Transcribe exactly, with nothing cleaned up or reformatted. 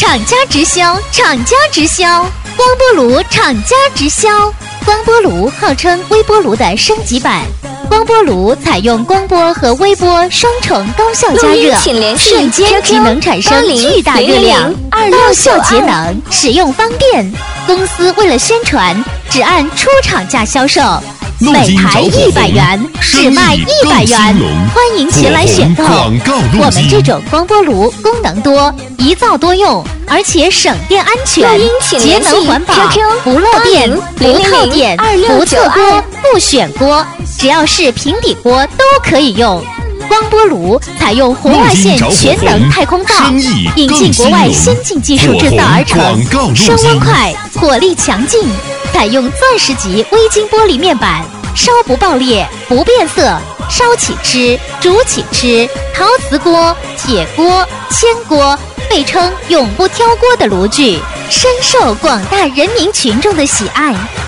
厂家直销，厂家直销，光波炉厂家直销。光波炉号称微波炉的升级版，光波炉采用光波和微波双重高效加热，瞬间即能产生巨大热量，高效节能，使用方便。公司为了宣传，只按出厂价销售，每台一百元，只卖一百元，欢迎前来选购。我们这种光波炉功能多，一灶多用，而且省电安全，节能环保，不漏电，不透电，不测锅，不选锅，只要是平底锅都可以用。光波炉采用红外线全能太空灶，引进国外先进技术制造而成，升温快，火力强劲，采用钻石级微晶玻璃面板，烧不爆裂，不变色，烧起吃，煮起吃，陶瓷锅、铁锅、铅锅，被称永不挑锅的炉具，深受广大人民群众的喜爱。